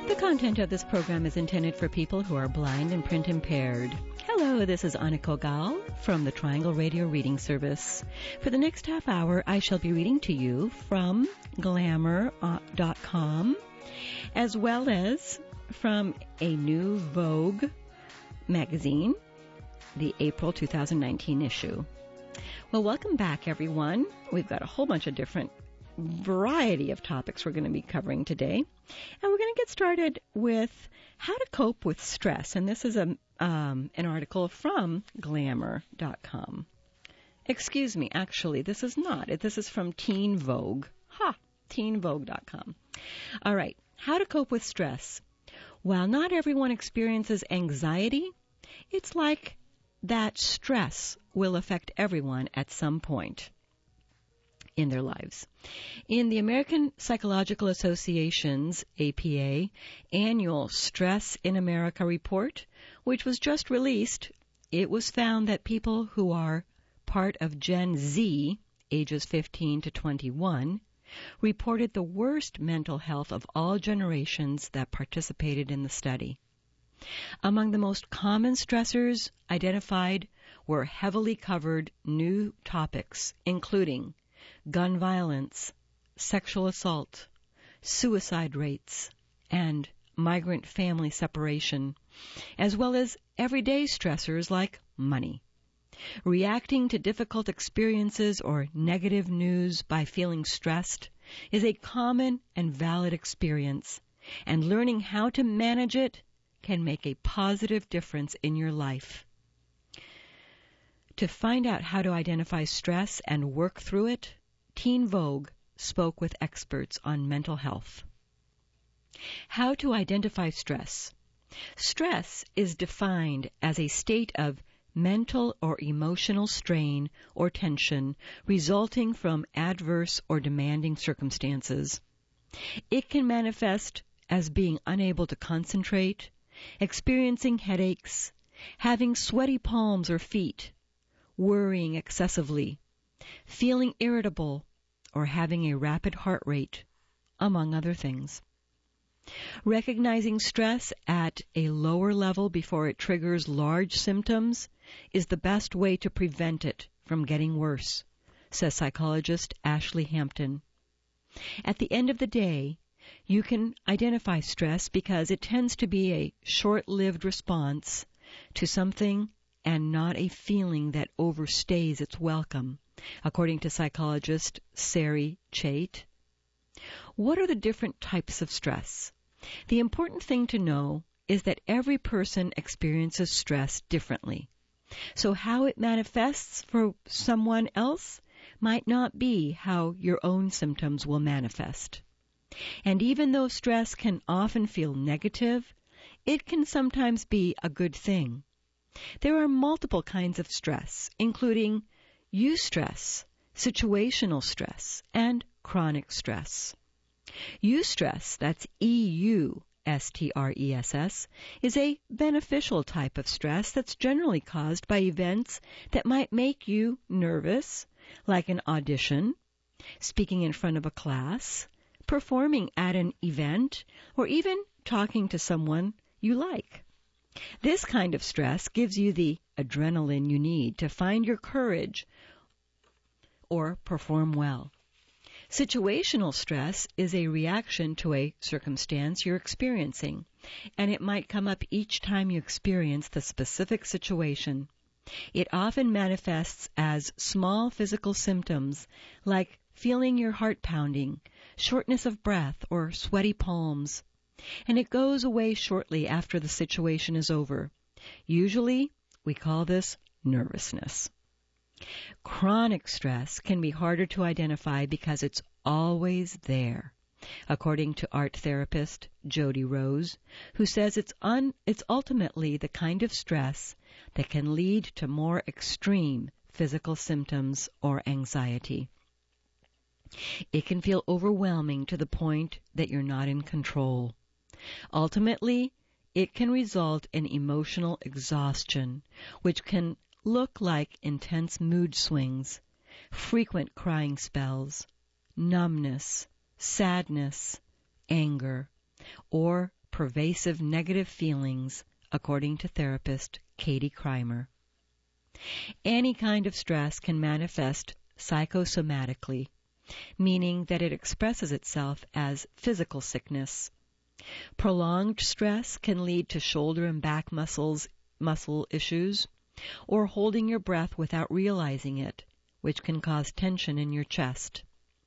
The content of this program is intended for people who are blind and print impaired. Hello, this is Aniko Gal from the Triangle Radio Reading Service. For the next half hour, I shall be reading to you from Glamour.com, as well as from a new Vogue magazine, the April 2019 issue. Well, welcome back, everyone. We've got a whole bunch of different variety of topics we're going to be covering today. And we're going to get started with how to cope with stress. And this is an article from Glamour.com. Excuse me, actually, this is not. This is from Teen Vogue. TeenVogue.com. All right, how to cope with stress. While not everyone experiences anxiety, it's like that stress will affect everyone at some point in their lives. In the American Psychological Association's, APA, annual Stress in America report, which was just released, it was found that people who are part of Gen Z, ages 15 to 21, reported the worst mental health of all generations that participated in the study. Among the most common stressors identified were heavily covered new topics, including gun violence, sexual assault, suicide rates, and migrant family separation, as well as everyday stressors like money. Reacting to difficult experiences or negative news by feeling stressed is a common and valid experience, and learning how to manage it can make a positive difference in your life. To find out how to identify stress and work through it, Teen Vogue spoke with experts on mental health. How to identify stress. Stress is defined as a state of mental or emotional strain or tension resulting from adverse or demanding circumstances. It can manifest as being unable to concentrate, experiencing headaches, having sweaty palms or feet, worrying excessively, feeling irritable, or having a rapid heart rate, among other things. Recognizing stress at a lower level before it triggers large symptoms is the best way to prevent it from getting worse, says psychologist Ashley Hampton. At the end of the day, you can identify stress because it tends to be a short-lived response to something and not a feeling that overstays its welcome, according to psychologist Sari Chait. What are the different types of stress? The important thing to know is that every person experiences stress differently. So how it manifests for someone else might not be how your own symptoms will manifest. And even though stress can often feel negative, it can sometimes be a good thing. There are multiple kinds of stress, including eustress, situational stress, and chronic stress. Eustress, that's EUSTRESS, is a beneficial type of stress that's generally caused by events that might make you nervous, like an audition, speaking in front of a class, performing at an event, or even talking to someone you like. This kind of stress gives you the adrenaline you need to find your courage or perform well. Situational stress is a reaction to a circumstance you're experiencing, and it might come up each time you experience the specific situation. It often manifests as small physical symptoms like feeling your heart pounding, shortness of breath, or sweaty palms. And it goes away shortly after the situation is over. Usually, we call this nervousness. Chronic stress can be harder to identify because it's always there, according to art therapist Jody Rose, who says it's ultimately the kind of stress that can lead to more extreme physical symptoms or anxiety. It can feel overwhelming to the point that you're not in control. Ultimately, it can result in emotional exhaustion, which can look like intense mood swings, frequent crying spells, numbness, sadness, anger, or pervasive negative feelings, according to therapist Katie Krimer. Any kind of stress can manifest psychosomatically, meaning that it expresses itself as physical sickness. Prolonged stress can lead to shoulder and back muscle issues, or holding your breath without realizing it, which can cause tension in your chest.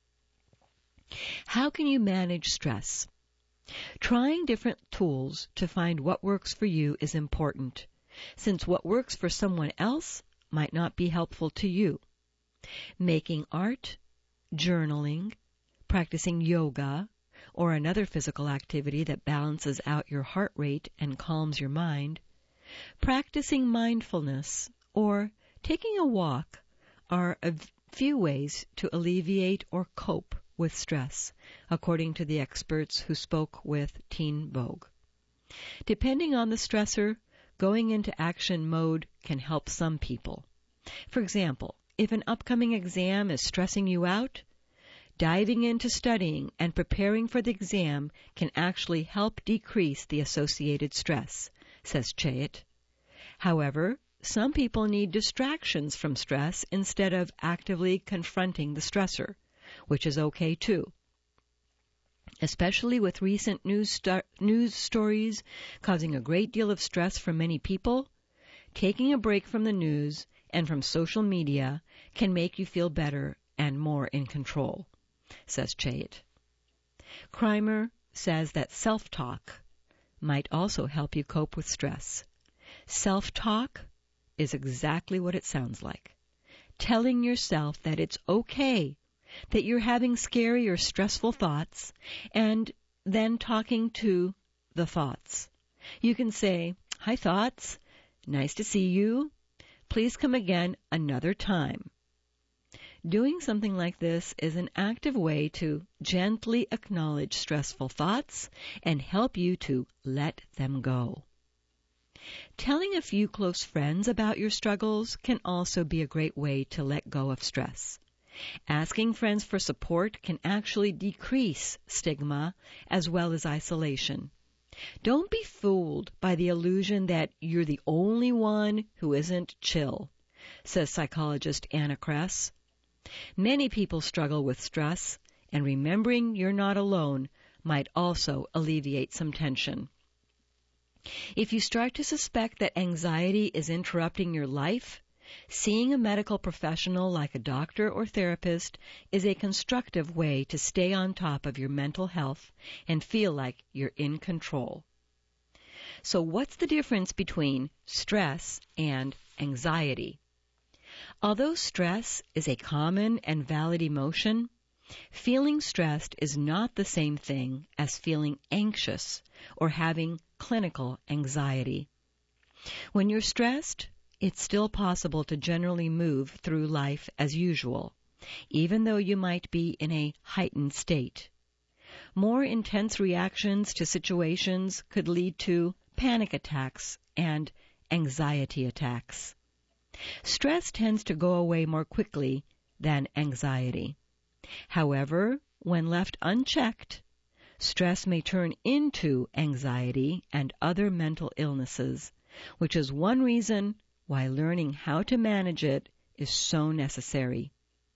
How can you manage stress? Trying different tools to find what works for you is important, since what works for someone else might not be helpful to you. Making art, journaling, practicing yoga, or another physical activity that balances out your heart rate and calms your mind, practicing mindfulness, or taking a walk are a few ways to alleviate or cope with stress, according to the experts who spoke with Teen Vogue. Depending on the stressor, going into action mode can help some people. For example, if an upcoming exam is stressing you out, diving into studying and preparing for the exam can actually help decrease the associated stress, says Chait. However, some people need distractions from stress instead of actively confronting the stressor, which is okay too. Especially with recent news stories causing a great deal of stress for many people, taking a break from the news and from social media can make you feel better and more in control, says Chait. Krimer says that self-talk might also help you cope with stress. Self-talk is exactly what it sounds like. Telling yourself that it's okay, that you're having scary or stressful thoughts, and then talking to the thoughts. You can say, "Hi thoughts, nice to see you. Please come again another time." Doing something like this is an active way to gently acknowledge stressful thoughts and help you to let them go. Telling a few close friends about your struggles can also be a great way to let go of stress. Asking friends for support can actually decrease stigma as well as isolation. Don't be fooled by the illusion that you're the only one who isn't chill, says psychologist Anna Kress. Many people struggle with stress, and remembering you're not alone might also alleviate some tension. If you start to suspect that anxiety is interrupting your life, seeing a medical professional like a doctor or therapist is a constructive way to stay on top of your mental health and feel like you're in control. So what's the difference between stress and anxiety? Although stress is a common and valid emotion, feeling stressed is not the same thing as feeling anxious or having clinical anxiety. When you're stressed, it's still possible to generally move through life as usual, even though you might be in a heightened state. More intense reactions to situations could lead to panic attacks and anxiety attacks. Stress tends to go away more quickly than anxiety. However, when left unchecked, stress may turn into anxiety and other mental illnesses, which is one reason why learning how to manage it is so necessary.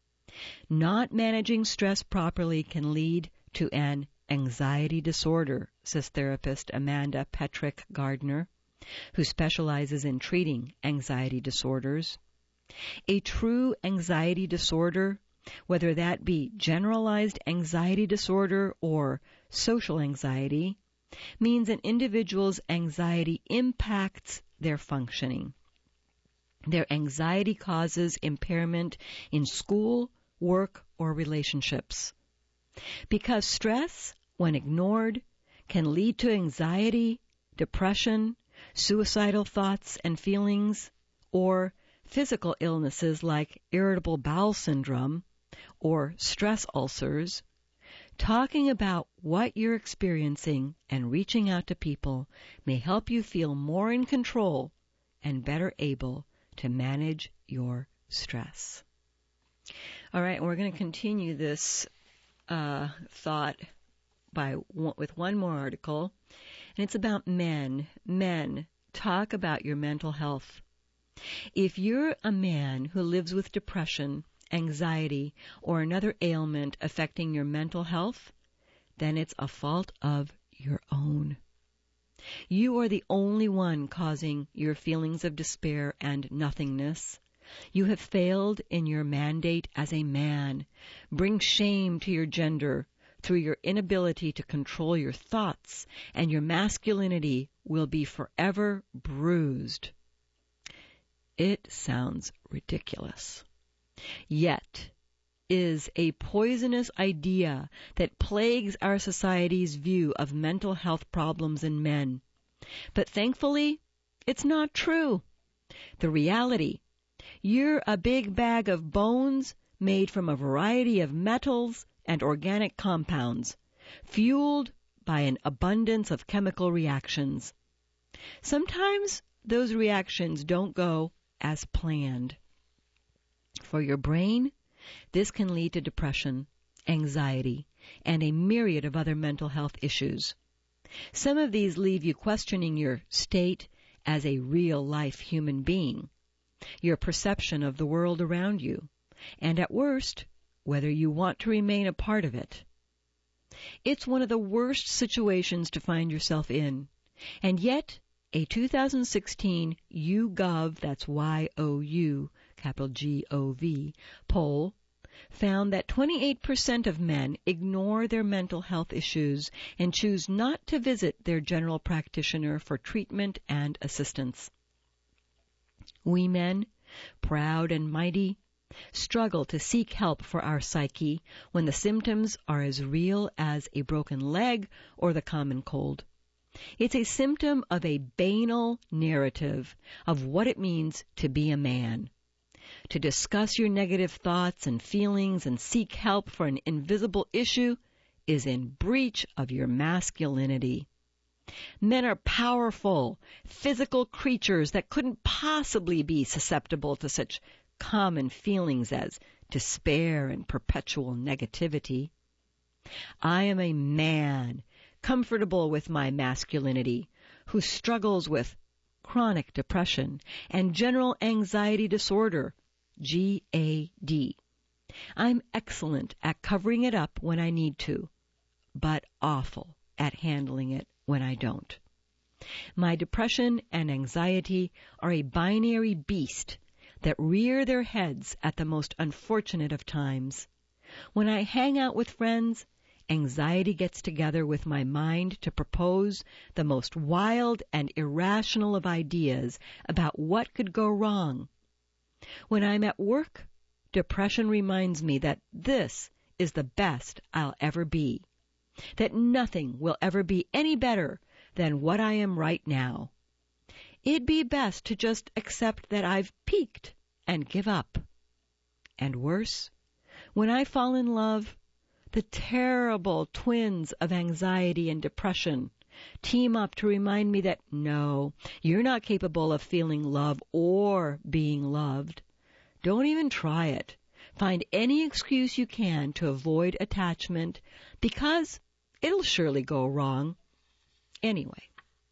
Not managing stress properly can lead to an anxiety disorder, says therapist Amanda Petrick Gardner, who specializes in treating anxiety disorders. A true anxiety disorder, whether that be generalized anxiety disorder or social anxiety, means an individual's anxiety impacts their functioning. Their anxiety causes impairment in school, work, or relationships. Because stress, when ignored, can lead to anxiety, depression, suicidal thoughts and feelings, or physical illnesses like irritable bowel syndrome or stress ulcers, talking about what you're experiencing and reaching out to people may help you feel more in control and better able to manage your stress. All right, we're going to continue this thought with one more article. and it's about men. Men, talk about your mental health. If you're a man who lives with depression, anxiety, or another ailment affecting your mental health, then it's a fault of your own. You are the only one causing your feelings of despair and nothingness. You have failed in your mandate as a man. Bring shame to your gender through your inability to control your thoughts, and your masculinity will be forever bruised. It sounds ridiculous. Yet is a poisonous idea that plagues our society's view of mental health problems in men. But thankfully, it's not true. The reality, you're a big bag of bones made from a variety of metals and organic compounds, fueled by an abundance of chemical reactions. Sometimes those reactions don't go as planned. For your brain, this can lead to depression, anxiety, and a myriad of other mental health issues. Some of these leave you questioning your state as a real-life human being, your perception of the world around you, and at worst, whether you want to remain a part of it. It's one of the worst situations to find yourself in, and yet a 2016 YouGov, that's Y-O-U, capital G-O-V, poll found that 28% of men ignore their mental health issues and choose not to visit their general practitioner for treatment and assistance. We men, proud and mighty, struggle to seek help for our psyche when the symptoms are as real as a broken leg or the common cold. It's a symptom of a banal narrative of what it means to be a man. To discuss your negative thoughts and feelings and seek help for an invisible issue is in breach of your masculinity. Men are powerful, physical creatures that couldn't possibly be susceptible to such common feelings as despair and perpetual negativity. I am a man, comfortable with my masculinity, who struggles with chronic depression and general anxiety disorder, GAD. I'm excellent at covering it up when I need to, but awful at handling it when I don't. My depression and anxiety are a binary beast that rear their heads at the most unfortunate of times. When I hang out with friends, anxiety gets together with my mind to propose the most wild and irrational of ideas about what could go wrong. When I'm at work, depression reminds me that this is the best I'll ever be, that nothing will ever be any better than what I am right now. It'd be best to just accept that I've peaked and give up. And worse, when I fall in love, the terrible twins of anxiety and depression team up to remind me that no, you're not capable of feeling love or being loved. Don't even try it. Find any excuse you can to avoid attachment because it'll surely go wrong. Anyway,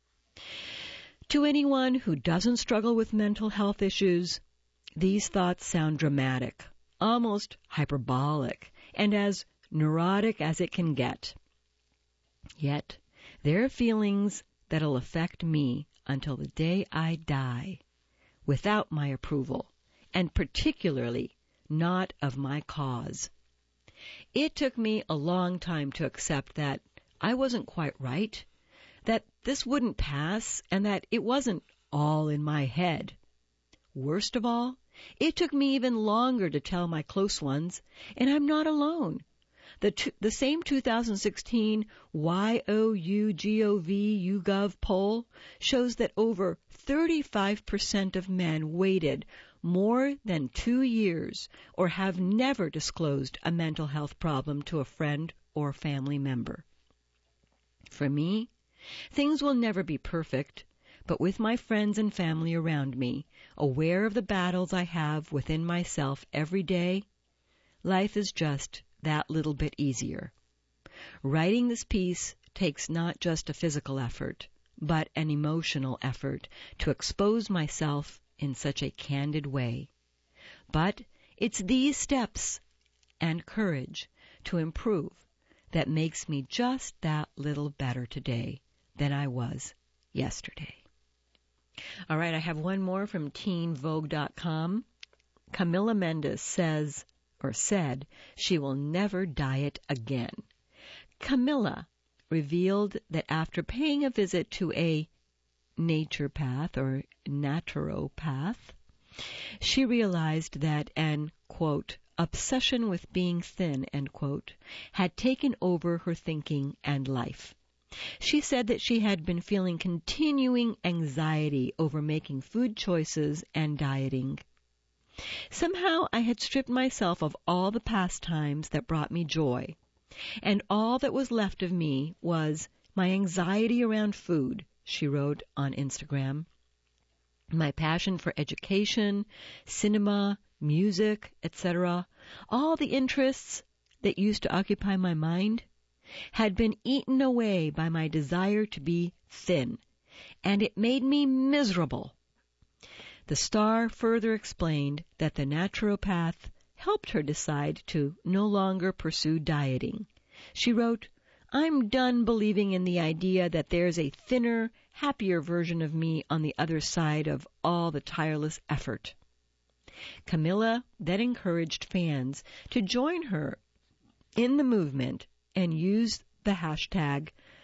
to anyone who doesn't struggle with mental health issues, these thoughts sound dramatic, almost hyperbolic, and as neurotic as it can get. Yet, they're feelings that'll affect me until the day I die, without my approval, and particularly not of my cause. It took me a long time to accept that I wasn't quite right, that this wouldn't pass, and that it wasn't all in my head. Worst of all, it took me even longer to tell my close ones, and I'm not alone. The same 2016 YouGov poll shows that over 35% of men waited more than 2 years or have never disclosed a mental health problem to a friend or family member. For me, things will never be perfect, but with my friends and family around me, aware of the battles I have within myself every day, life is just that little bit easier. Writing this piece takes not just a physical effort, but an emotional effort to expose myself in such a candid way. But it's these steps and courage to improve that makes me just that little better today than I was yesterday. All right, I have one more from teenvogue.com. Camila Mendes said she will never diet again. Camila revealed that after paying a visit to a naturopath or naturopath, she realized that an, quote, obsession with being thin, end quote, had taken over her thinking and life. She said that she had been feeling continuing anxiety over making food choices and dieting. Somehow I had stripped myself of all the pastimes that brought me joy, and all that was left of me was my anxiety around food, she wrote on Instagram. My passion for education, cinema, music, etc., all the interests that used to occupy my mind, had been eaten away by my desire to be thin, and it made me miserable. The star further explained that the naturopath helped her decide to no longer pursue dieting. She wrote, "I'm done believing in the idea that there's a thinner, happier version of me on the other side of all the tireless effort." Camila then encouraged fans to join her in the movement and use the hashtag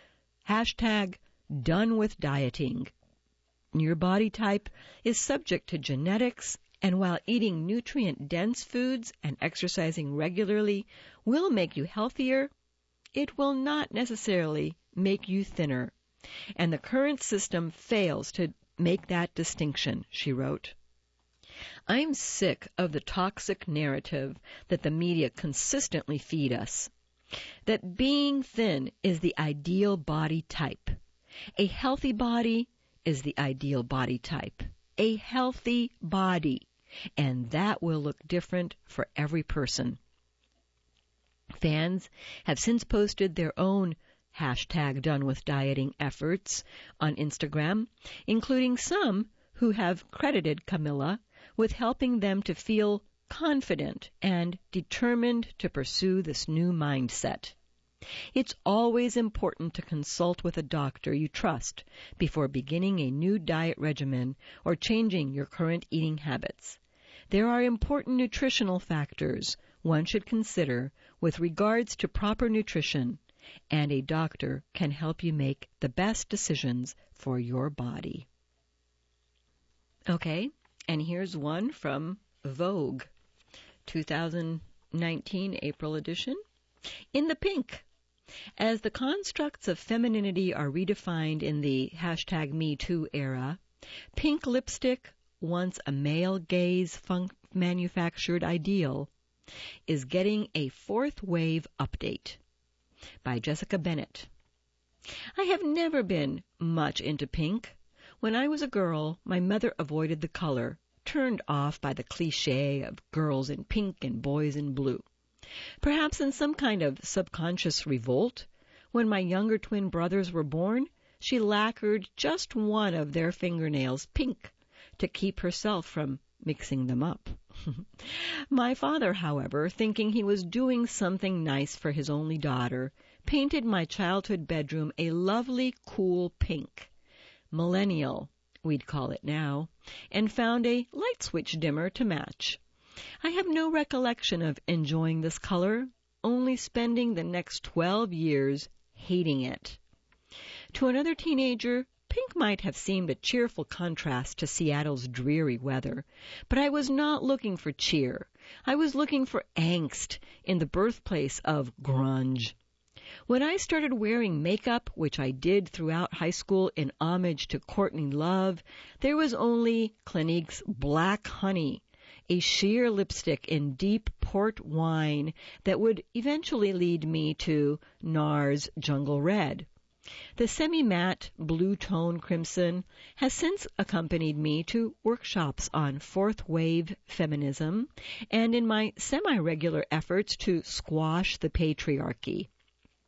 #DoneWithDieting. Your body type is subject to genetics, and while eating nutrient-dense foods and exercising regularly will make you healthier, it will not necessarily make you thinner. And the current system fails to make that distinction, she wrote. I'm sick of the toxic narrative that the media consistently feed us, that being thin is the ideal body type. A healthy body is the ideal body type. A healthy body. And that will look different for every person. Fans have since posted their own #DoneWithDieting efforts on Instagram, including some who have credited Camila with helping them to feel confident and determined to pursue this new mindset. It's always important to consult with a doctor you trust before beginning a new diet regimen or changing your current eating habits. There are important nutritional factors one should consider with regards to proper nutrition, and a doctor can help you make the best decisions for your body. Okay, and here's one from Vogue, 2019 April edition. In the pink. As the constructs of femininity are redefined in the #MeToo era, pink lipstick, once a male gaze manufactured ideal, is getting a fourth wave update. By Jessica Bennett. I have never been much into pink. When I was a girl, my mother avoided the color, turned off by the cliché of girls in pink and boys in blue. Perhaps in some kind of subconscious revolt, when my younger twin brothers were born, she lacquered just one of their fingernails pink to keep herself from mixing them up. My father, however, thinking he was doing something nice for his only daughter, painted my childhood bedroom a lovely, cool pink. Millennial, we'd call it now, and found a light switch dimmer to match. I have no recollection of enjoying this color, only spending the next 12 years hating it. To another teenager, pink might have seemed a cheerful contrast to Seattle's dreary weather, but I was not looking for cheer. I was looking for angst in the birthplace of grunge. When I started wearing makeup, which I did throughout high school in homage to Courtney Love, there was only Clinique's Black Honey, a sheer lipstick in deep port wine that would eventually lead me to NARS Jungle Red. The semi-matte blue-tone crimson has since accompanied me to workshops on fourth-wave feminism and in my semi-regular efforts to squash the patriarchy.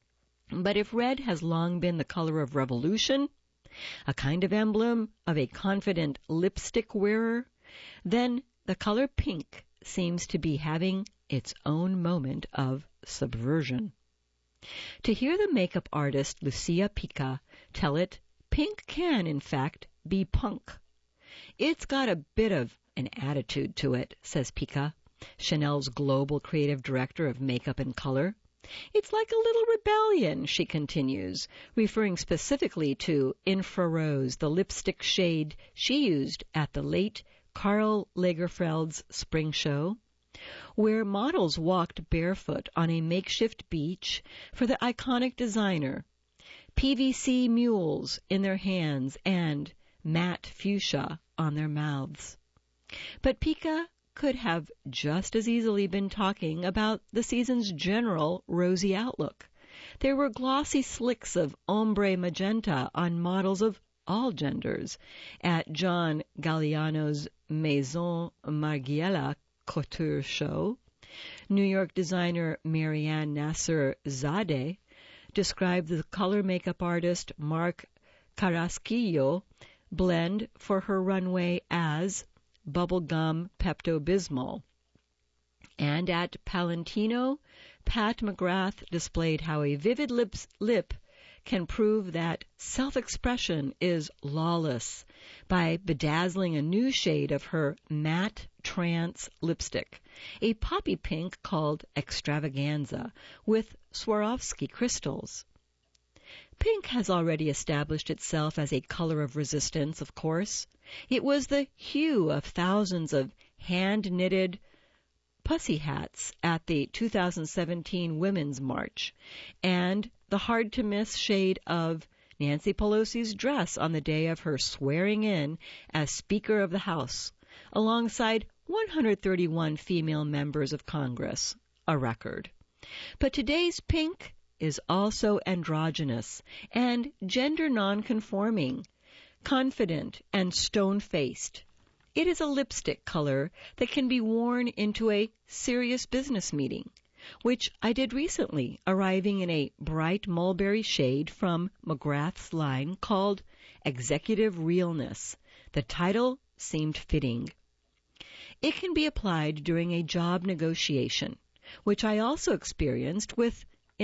But if red has long been the color of revolution, a kind of emblem of a confident lipstick wearer, then the color pink seems to be having its own moment of subversion. To hear the makeup artist Lucia Pica tell it, pink can, in fact, be punk. It's got a bit of an attitude to it, says Pica, Chanel's global creative director of makeup and color. It's like a little rebellion, she continues, referring specifically to Infrarose, the lipstick shade she used at the late Karl Lagerfeld's spring show, where models walked barefoot on a makeshift beach for the iconic designer, PVC mules in their hands and matte fuchsia on their mouths. But Pica could have just as easily been talking about the season's general rosy outlook. There were glossy slicks of ombre magenta on models of all genders at John Galliano's Maison Margiela couture show. New York designer Marianne Nasser Zadeh described the color makeup artist Mark Carrasquillo blend for her runway as bubblegum Pepto-Bismol. And at Palantino, Pat McGrath displayed how a vivid lip can prove that self-expression is lawless by bedazzling a new shade of her matte trance lipstick, a poppy pink called Extravaganza, with Swarovski crystals. Pink has already established itself as a color of resistance, of course. It was the hue of thousands of hand-knitted pussy hats at the 2017 Women's March, and the hard-to-miss shade of Nancy Pelosi's dress on the day of her swearing in as Speaker of the House, alongside 131 female members of Congress, a record. But today's pink is also androgynous and gender non-conforming, confident and stone-faced. It is a lipstick color that can be worn into a serious business meeting, which I did recently, arriving in a bright mulberry shade from McGrath's line called Executive Realness. The title seemed fitting. It can be applied during a job negotiation, which I also experienced with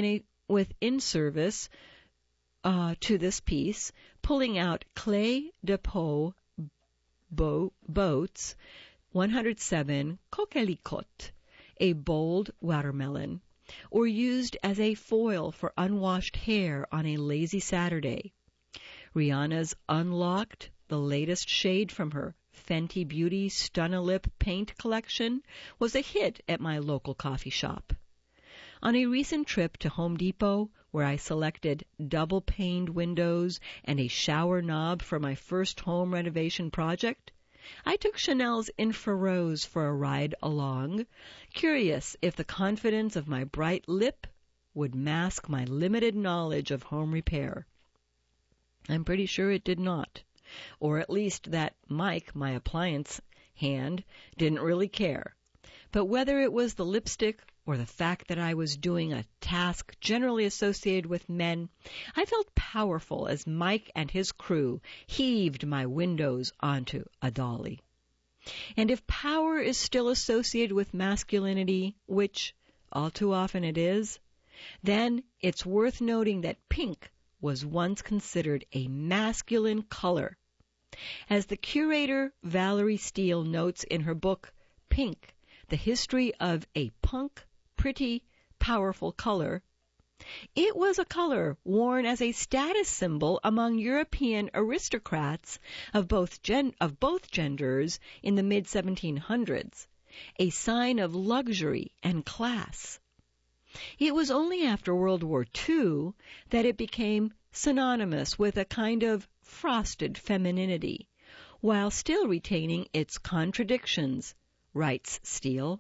in-service to this piece, pulling out Clé de Peau Boats 107 Coquelicot, a bold watermelon, or used as a foil for unwashed hair on a lazy Saturday. Rihanna's Unlocked, the latest shade from her Fenty Beauty Stun-A-Lip paint collection, was a hit at my local coffee shop. On a recent trip to Home Depot, where I selected double-paned windows and a shower knob for my first home renovation project, I took Chanel's Infrarose for a ride along, curious if the confidence of my bright lip would mask my limited knowledge of home repair. I'm pretty sure it did not, or at least that Mike, my appliance hand, didn't really care. But whether it was the lipstick or the fact that I was doing a task generally associated with men, I felt powerful as Mike and his crew heaved my windows onto a dolly. And if power is still associated with masculinity, which all too often it is, then it's worth noting that pink was once considered a masculine color. As the curator Valerie Steele notes in her book, Pink, The History of a Punk, Pretty, Powerful Color, it was a color worn as a status symbol among European aristocrats of both genders in the mid-1700s, a sign of luxury and class. It was only after World War II that it became synonymous with a kind of frosted femininity, while still retaining its contradictions, writes Steele.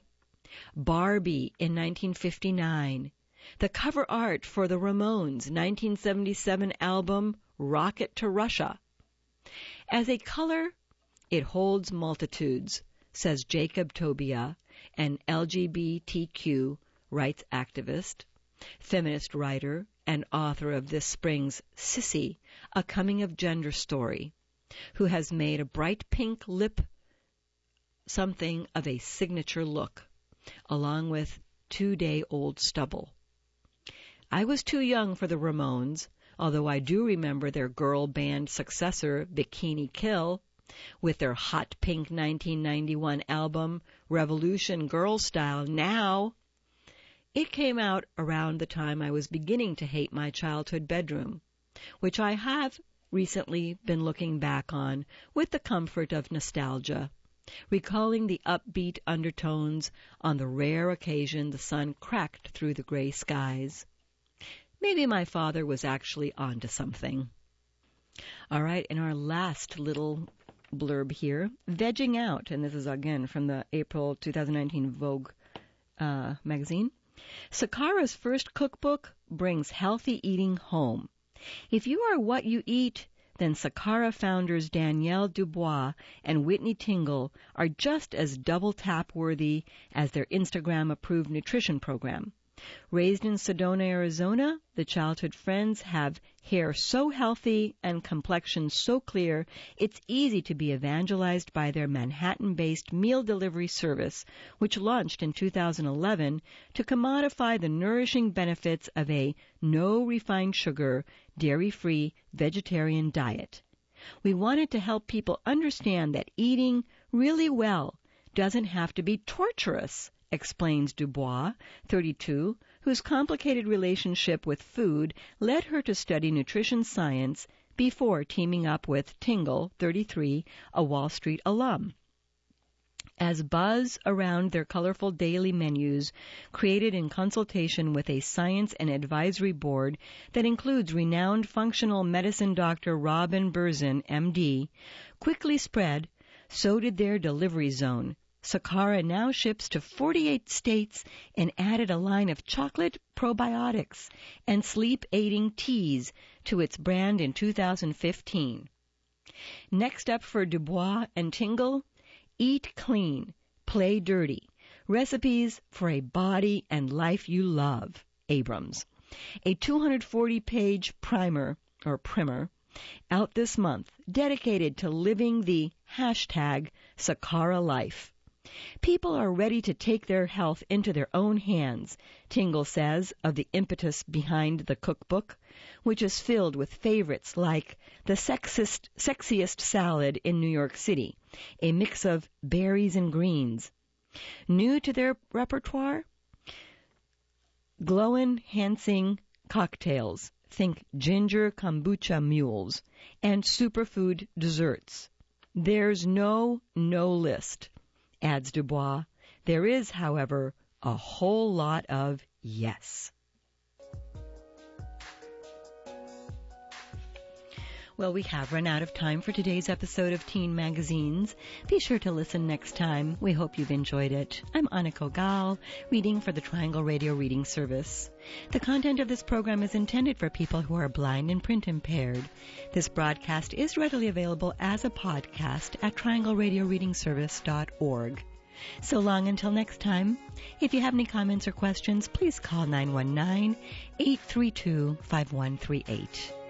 Barbie in 1959, the cover art for the Ramones' 1977 album Rocket to Russia. As a color, it holds multitudes, says Jacob Tobia, an LGBTQ rights activist, feminist writer, and author of this spring's Sissy, a coming-of-gender story, who has made a bright pink lip something of a signature look, along with 2-day-old stubble. I was too young for the Ramones, although I do remember their girl band successor, Bikini Kill, with their hot pink 1991 album, Revolution Girl Style Now. It came out around the time I was beginning to hate my childhood bedroom, which I have recently been looking back on with the comfort of nostalgia, recalling the upbeat undertones on the rare occasion the sun cracked through the gray skies. Maybe my father was actually onto something. All right, in our last little blurb here, Vegging Out, and this is again from the April 2019 Vogue magazine. Sakara's first cookbook brings healthy eating home. If you are what you eat, then Sakara founders Danielle Dubois and Whitney Tingle are just as double-tap-worthy as their Instagram-approved nutrition program. Raised in Sedona, Arizona, the childhood friends have hair so healthy and complexion so clear, it's easy to be evangelized by their Manhattan-based meal delivery service, which launched in 2011 to commodify the nourishing benefits of a no-refined sugar, dairy-free vegetarian diet. We wanted to help people understand that eating really well doesn't have to be torturous, explains Dubois, 32, whose complicated relationship with food led her to study nutrition science before teaming up with Tingle, 33, a Wall Street alum. As buzz around their colorful daily menus, created in consultation with a science and advisory board that includes renowned functional medicine doctor Robin Berzin, MD, quickly spread, so did their delivery zone. Sakara now ships to 48 states and added a line of chocolate probiotics and sleep-aiding teas to its brand in 2015. Next up for Dubois and Tingle, Eat Clean, Play Dirty, Recipes for a Body and Life You Love, Abrams. A 240-page primer, out this month, dedicated to living the hashtag Sakara life. People are ready to take their health into their own hands, Tingle says of the impetus behind the cookbook, which is filled with favorites like the sexiest salad in New York City, a mix of berries and greens. New to their repertoire, glow-enhancing cocktails, think ginger kombucha mules, and superfood desserts. There's no list, adds Dubois. There is, however, a whole lot of yes. Well, we have run out of time for today's episode of Teen Magazines. Be sure to listen next time. We hope you've enjoyed it. I'm Aniko Gal, reading for the Triangle Radio Reading Service. The content of this program is intended for people who are blind and print impaired. This broadcast is readily available as a podcast at triangleradioreadingservice.org. So long until next time. If you have any comments or questions, please call 919-832-5138.